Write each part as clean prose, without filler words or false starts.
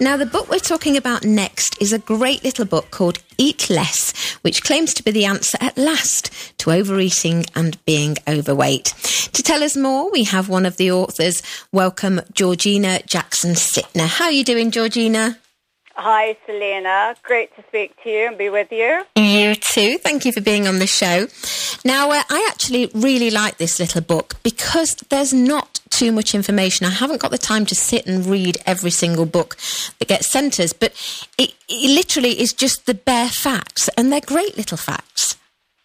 Now, the book we're talking about next is a great little book called Eat Less, which claims to be the answer at last to overeating and being overweight. To tell us more, we have one of the authors. Welcome, Georgina Jackson-Sitner. How are you doing, Georgina? Hi, Selena. Great to speak to you and be with you. You too. Thank you for being on the show. Now, I actually really like this little book because there's not too much information. I haven't got the time to sit and read every single book that gets sent us, but it literally is just the bare facts, and they're great little facts.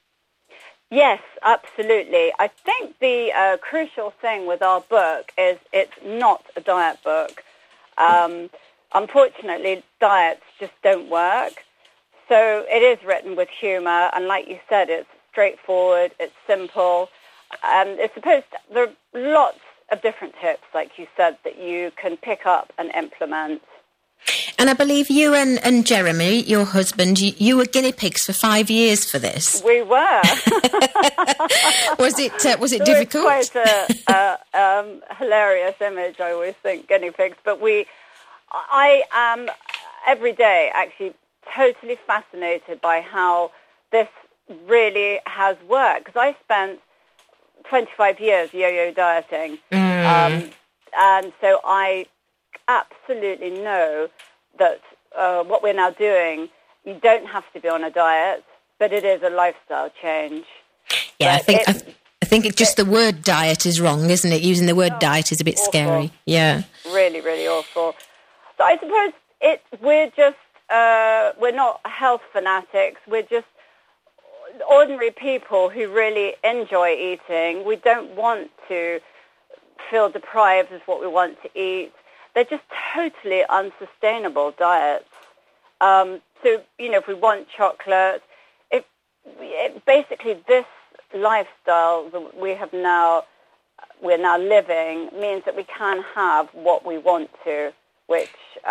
Yes, absolutely. I think the crucial thing with our book is it's not a diet book. Unfortunately, diets just don't work. So it is written with humour, and like you said, it's straightforward, it's simple, and it's there are lots of different tips, like you said, that you can pick up and implement. And I believe you and Jeremy, your husband, you were guinea pigs for 5 years for this. We were. Was it difficult? It's quite a hilarious image, I always think, guinea pigs. But I am every day actually totally fascinated by how this really has worked, because I spent 25 years yo-yo dieting, and so I absolutely know that what we're now doing, you don't have to be on a diet, but it is a lifestyle change. Yeah, I think it's just the word diet is wrong, isn't it? Using the word diet is a bit awful. Scary. Yeah, really, really awful. So I suppose we're not health fanatics. We're just ordinary people who really enjoy eating. We don't want to feel deprived of what we want to eat. They're just totally unsustainable diets. So, if we want chocolate, basically this lifestyle that we're now living means that we can have what we want to, which,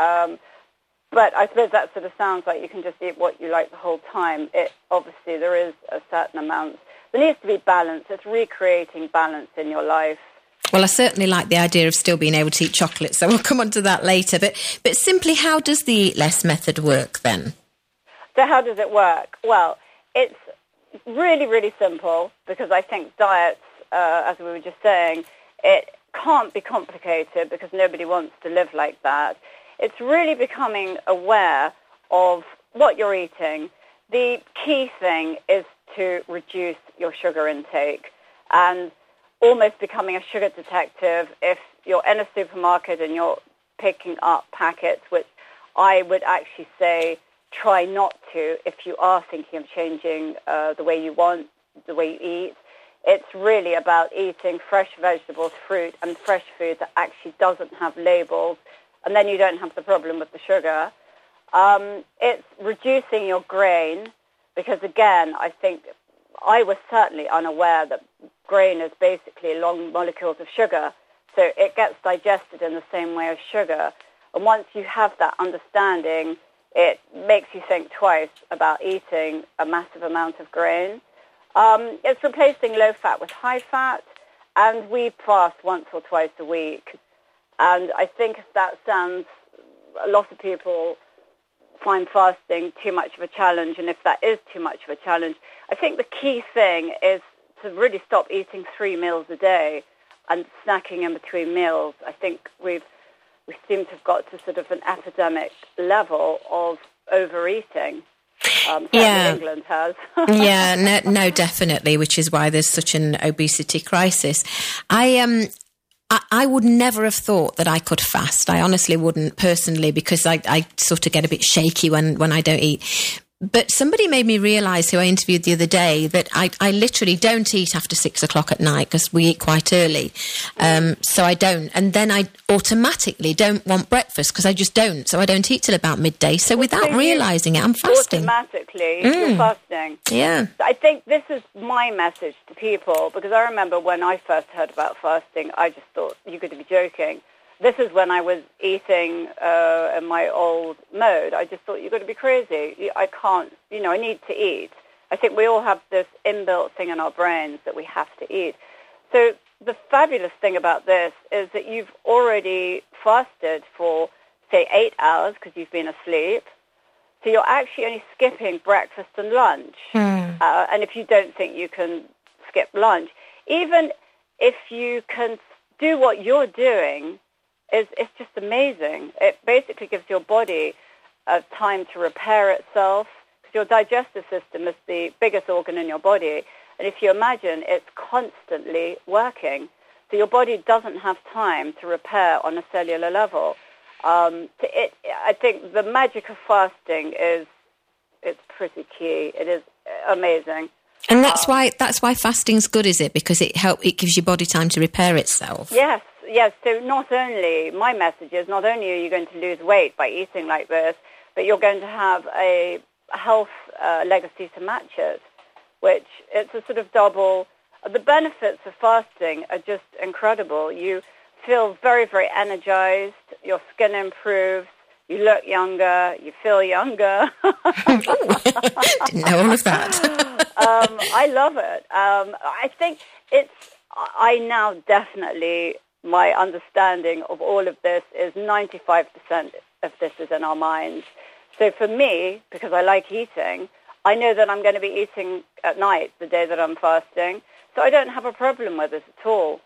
but I suppose that sort of sounds like you can just eat what you like the whole time. Obviously, there is a certain amount. There needs to be balance. It's recreating balance in your life. Well, I certainly like the idea of still being able to eat chocolate, so we'll come on to that later. But simply, how does the Eat Less method work then? So how does it work? Well, it's really, really simple, because I think diets, as we were just saying, it can't be complicated because nobody wants to live like that. It's really becoming aware of what you're eating. The key thing is to reduce your sugar intake, and almost becoming a sugar detective. If you're in a supermarket and you're picking up packets, which I would actually say try not to if you are thinking of changing the way you eat. It's really about eating fresh vegetables, fruit, and fresh food that actually doesn't have labels, and then you don't have the problem with the sugar. It's reducing your grain, because again, I think I was certainly unaware that grain is basically long molecules of sugar, so it gets digested in the same way as sugar. And once you have that understanding, it makes you think twice about eating a massive amount of grain. It's replacing low fat with high fat, and we fast once or twice a week. And I think that sounds, a lot of people find fasting too much of a challenge, and if that is too much of a challenge, I think the key thing is to really stop eating 3 meals a day and snacking in between meals. I think we seem to have got to sort of an epidemic level of overeating. England has. Yeah, no, definitely, which is why there's such an obesity crisis. I would never have thought that I could fast. I honestly wouldn't personally, because I sort of get a bit shaky when I don't eat. But somebody made me realise, who I interviewed the other day, that I literally don't eat after 6 o'clock at night because we eat quite early. So I don't. And then I automatically don't want breakfast because I just don't. So I don't eat till about midday. So without realising it, I'm fasting. Automatically, you're fasting. Yeah. I think this is my message to people, because I remember when I first heard about fasting, I just thought, you're going to be joking. This is when I was eating in my old mode. I just thought, you've got to be crazy. I can't, I need to eat. I think we all have this inbuilt thing in our brains that we have to eat. So the fabulous thing about this is that you've already fasted for say, 8 hours because you've been asleep. So you're actually only skipping breakfast and lunch. And if you don't think you can skip lunch, even if you can do what you're doing, it's just amazing. It basically gives your body time to repair itself, because your digestive system is the biggest organ in your body. And if you imagine, it's constantly working. So your body doesn't have time to repair on a cellular level. I think the magic of fasting it's pretty key. It is amazing. And that's why fasting's good, is it? Because it gives your body time to repair itself. Yes. So not only, my message is, not only are you going to lose weight by eating like this, but you're going to have a health legacy to match it, which it's a sort of double. The benefits of fasting are just incredible. You feel very, very energized. Your skin improves. You look younger. You feel younger. Didn't know all of that. I love it. I think I now definitely, my understanding of all of this is 95% of this is in our minds. So for me, because I like eating, I know that I'm going to be eating at night the day that I'm fasting. So I don't have a problem with this at all.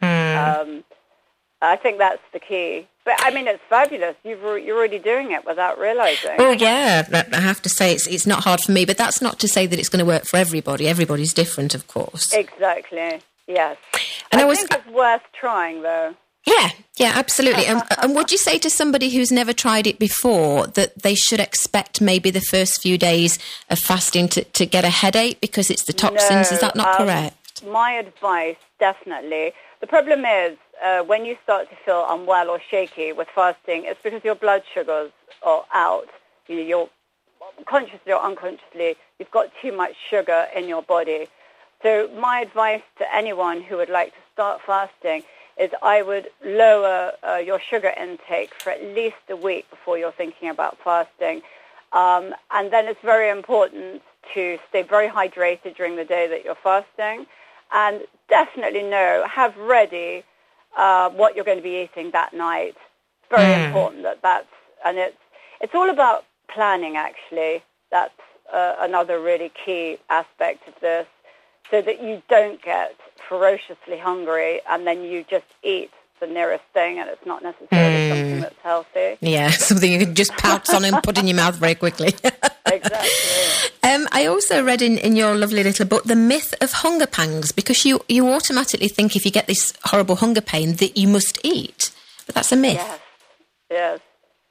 I think that's the key. But, I mean, it's fabulous. You're already doing it without realising. Well, yeah, I have to say it's not hard for me, but that's not to say that it's going to work for everybody. Everybody's different, of course. Exactly, yes. And I think it's worth trying, though. Yeah, absolutely. And would you say to somebody who's never tried it before that they should expect maybe the first few days of fasting to get a headache because it's the toxins? No, is that not correct? My advice, definitely. The problem is when you start to feel unwell or shaky with fasting, it's because your blood sugars are out. You're consciously or unconsciously, you've got too much sugar in your body. So my advice to anyone who would like to start fasting is I would lower your sugar intake for at least a week before you're thinking about fasting. And then it's very important to stay very hydrated during the day that you're fasting. And definitely have ready what you're going to be eating that night. It's very important and it's all about planning, actually. That's another really key aspect of this, so that you don't get ferociously hungry and then you just eat the nearest thing and it's not necessarily something that's healthy. Yeah, something you can just pounce on and put in your mouth very quickly. Exactly. I also read in your lovely little book, The Myth of Hunger Pangs, because you automatically think if you get this horrible hunger pain that you must eat. But that's a myth. Yes.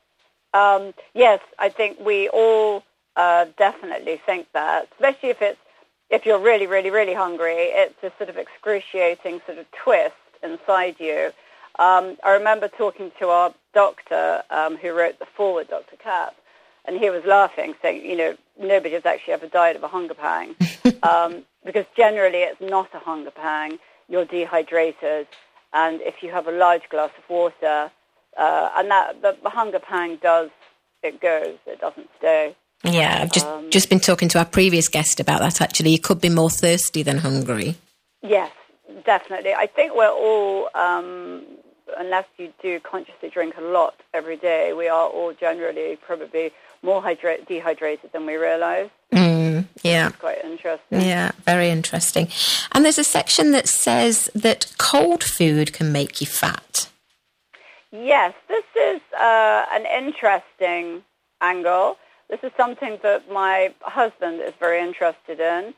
Yes, I think we all definitely think that, especially if you're really, really, really hungry. It's a sort of excruciating sort of twist inside you. I remember talking to our doctor who wrote the foreword, Dr. Kapp, and he was laughing, saying, nobody has actually ever died of a hunger pang, because generally it's not a hunger pang. You're dehydrated, and if you have a large glass of water, and that the hunger pang goes, it doesn't stay. Yeah, I've just been talking to our previous guest about that, actually. You could be more thirsty than hungry. Yes, definitely. I think we're all, unless you do consciously drink a lot every day, we are all generally probably more dehydrated than we realise. Yeah. It's quite interesting. Yeah, very interesting. And there's a section that says that cold food can make you fat. Yes, this is an interesting angle. This is something that my husband is very interested in.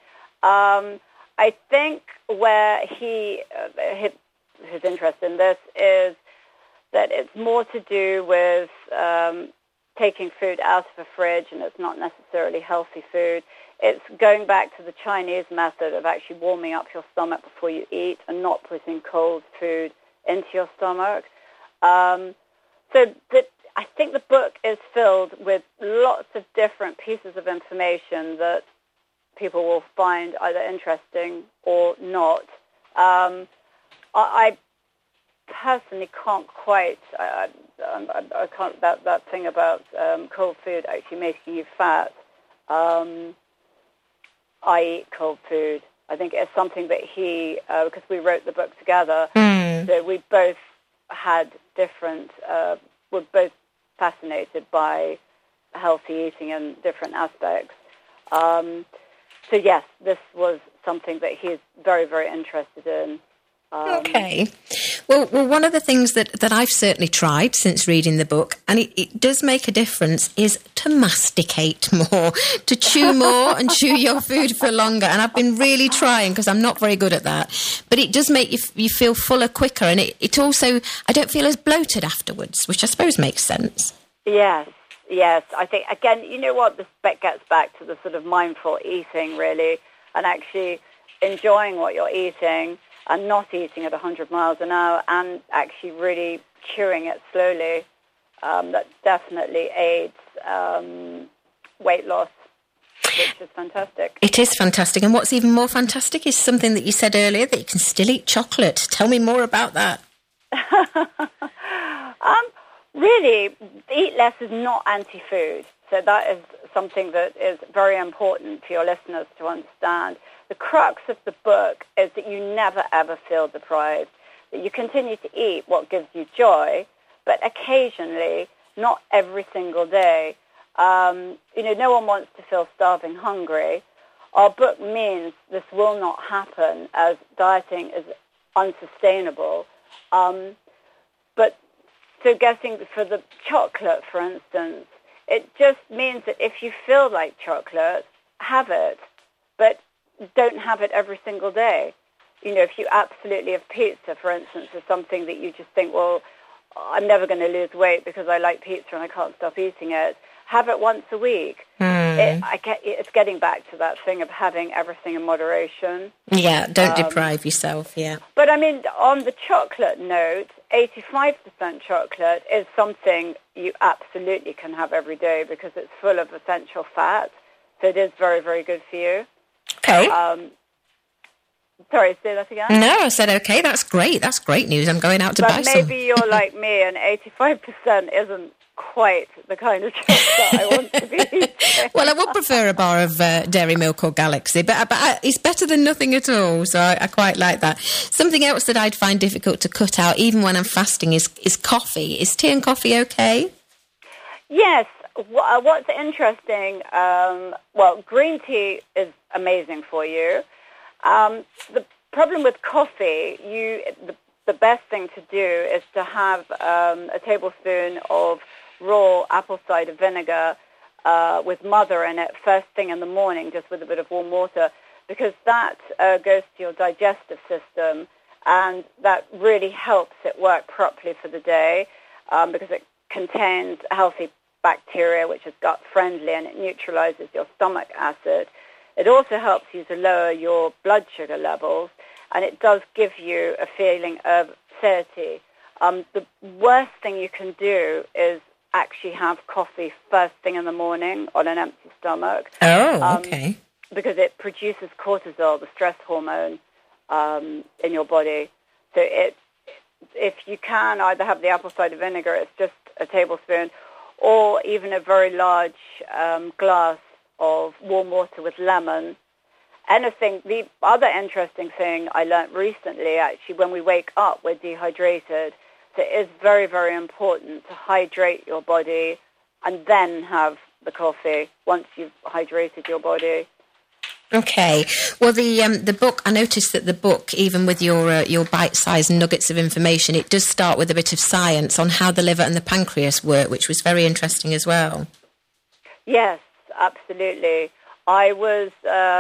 I think where his interest in this is that it's more to do with taking food out of a fridge, and it's not necessarily healthy food. It's going back to the Chinese method of actually warming up your stomach before you eat and not putting cold food into your stomach. I think the book is filled with lots of different pieces of information that people will find either interesting or not. I personally can't quite, I can't, that thing about cold food actually making you fat. I eat cold food. I think it's something that because we wrote the book together, so we both had different, we're both fascinated by healthy eating and different aspects. So yes, this was something that he's very, very interested in. Okay. Well, one of the things that I've certainly tried since reading the book, and it does make a difference, is to masticate more, to chew more and chew your food for longer. And I've been really trying because I'm not very good at that. But it does make you feel fuller quicker. And it also, I don't feel as bloated afterwards, which I suppose makes sense. Yes. I think, again, you know what, this gets back to the sort of mindful eating, really, and actually enjoying what you're eating and not eating at 100 miles an hour and actually really chewing it slowly. That definitely aids weight loss, which is fantastic. It is fantastic. And what's even more fantastic is something that you said earlier, that you can still eat chocolate. Tell me more about that. Really, eat less is not anti-food. So that is something that is very important for your listeners to understand. The crux of the book is that you never, ever feel deprived, that you continue to eat what gives you joy, but occasionally, not every single day. No one wants to feel starving hungry. Our book means this will not happen, as dieting is unsustainable. But so getting for the chocolate, for instance, it just means that if you feel like chocolate, have it, but don't have it every single day. If you absolutely have pizza, for instance, is something that you just think, well, I'm never going to lose weight because I like pizza and I can't stop eating it. Have it once a week. It's getting back to that thing of having everything in moderation. Yeah, don't deprive yourself, yeah. But, on the chocolate note, 85% chocolate is something you absolutely can have every day because it's full of essential fat. So it is very, very good for you. Okay. Sorry, say that again? No, I said okay. That's great. That's great news. I'm going out to buy some. But maybe you're like me, and 85% isn't quite the kind of chocolate I want to be eating. Well, I would prefer a bar of Dairy Milk or Galaxy, but it's better than nothing at all. So I quite like that. Something else that I'd find difficult to cut out, even when I'm fasting, is coffee. Is tea and coffee okay? Yes. What's interesting? Green tea is amazing for you. The problem with coffee, the best thing to do is to have a tablespoon of raw apple cider vinegar with mother in it first thing in the morning, just with a bit of warm water, because that goes to your digestive system, and that really helps it work properly for the day because it contains healthy bacteria, which is gut-friendly, and it neutralizes your stomach acid. It also helps you to lower your blood sugar levels, and it does give you a feeling of satiety. The worst thing you can do is actually have coffee first thing in the morning on an empty stomach. Oh, okay. Because it produces cortisol, the stress hormone, in your body. So if you can either have the apple cider vinegar, it's just a tablespoon, or even a very large glass of warm water with lemon. The other interesting thing I learned recently, actually, when we wake up, we're dehydrated. So it is very, very important to hydrate your body and then have the coffee once you've hydrated your body. Okay. Well, the book, I noticed that the book, even with your bite-sized nuggets of information, it does start with a bit of science on how the liver and the pancreas work, which was very interesting as well. Yes, absolutely. I was,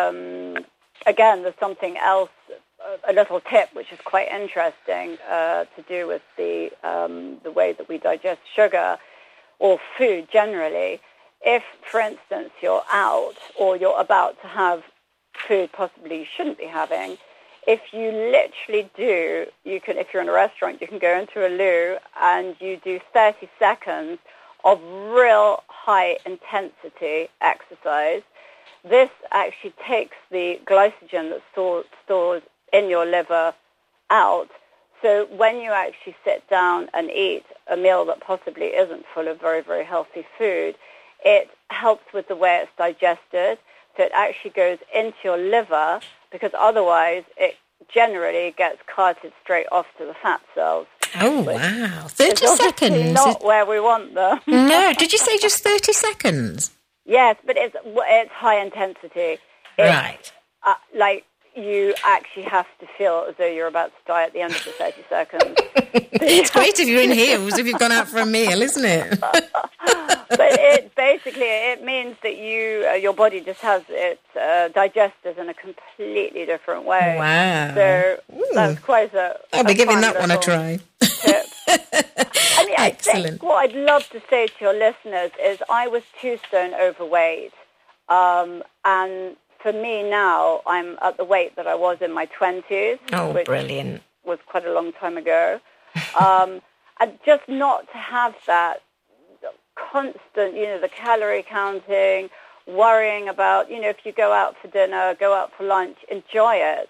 again, there's something else, a little tip, which is quite interesting to do with the way that we digest sugar or food generally. If, for instance, you're out or you're about to have food possibly you shouldn't be having, if you literally do, if you're in a restaurant, you can go into a loo and you do 30 seconds of real high intensity exercise. This actually takes the glycogen that's stored in your liver out. So when you actually sit down and eat a meal that possibly isn't full of very, very healthy food, it helps with the way it's digested. So it actually goes into your liver, because otherwise it generally gets carted straight off to the fat cells. Oh, wow. 30 seconds? Not where we want them. No, did you say just 30 seconds? Yes, but it's high intensity. Right. Like, you actually have to feel as though you're about to die at the end of the 30 seconds. It's great if you're in heels, if you've gone out for a meal, isn't it? But it means that your body just has its digesters in a completely different way. Wow. So that's quite I'll be giving that one a try. Tip. I mean, I think what I'd love to say to your listeners is I was 2 stone overweight, and for me now, I'm at the weight that I was in my 20s. Oh, which brilliant. was quite a long time ago. And just not to have that constant, the calorie counting, worrying about, if you go out for dinner, go out for lunch, enjoy it.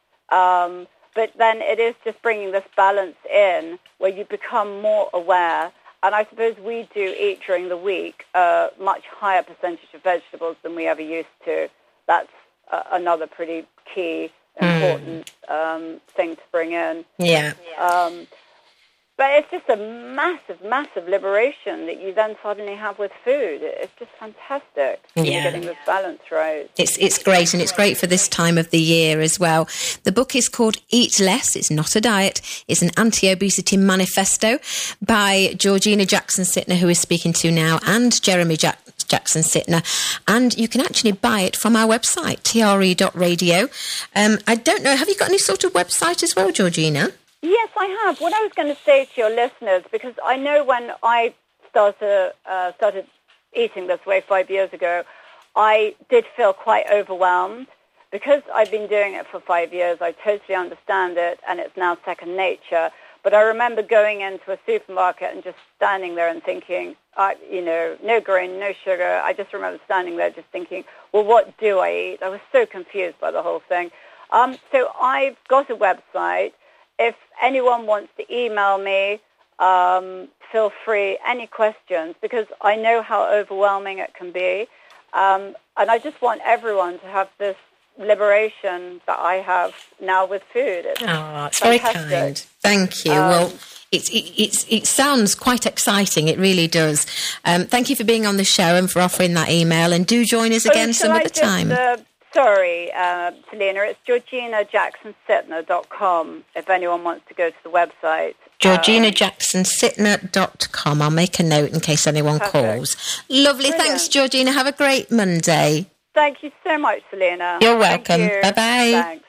But then it is just bringing this balance in where you become more aware. And I suppose we do eat during the week a much higher percentage of vegetables than we ever used to. That's another pretty key, important thing to bring in. Yeah. But it's just a massive, massive liberation that you then suddenly have with food. It's just fantastic. Yeah. Getting this balance right. It's great, and it's great for this time of the year as well. The book is called Eat Less. It's not a diet. It's an anti-obesity manifesto by Georgina Jackson Sitner, who we're speaking to now, and Jeremy Jackson Sitner. And you can actually buy it from our website, tre.radio. I don't know, have you got any sort of website as well, Georgina? Yes, I have. What I was going to say to your listeners, because I know when I started eating this way 5 years ago, I did feel quite overwhelmed. Because I've been doing it for 5 years, I totally understand it, and it's now second nature. But I remember going into a supermarket and just standing there and thinking, no grain, no sugar. I just remember standing there just thinking, well, what do I eat? I was so confused by the whole thing. So I've got a website. If anyone wants to email me, feel free, any questions, because I know how overwhelming it can be. And I just want everyone to have this liberation that I have now with food. It's very kind. Thank you. Well, it sounds quite exciting. It really does. Thank you for being on the show and for offering that email. And do join us again some other time. Sorry, Selena, it's GeorginaJacksonSitner.com if anyone wants to go to the website. GeorginaJacksonSitner.com. I'll make a note in case anyone calls. Lovely. Brilliant. Thanks, Georgina. Have a great Monday. Thank you so much, Selena. You're welcome. Thank you. Bye-bye. Thanks.